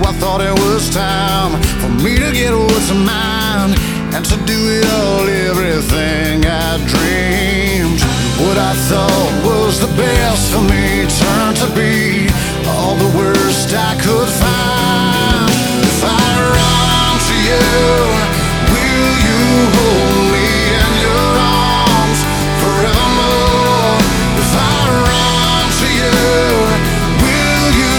I thought it was time for me to get what's mine and to do it all, everything I dreamed. What I thought was the best for me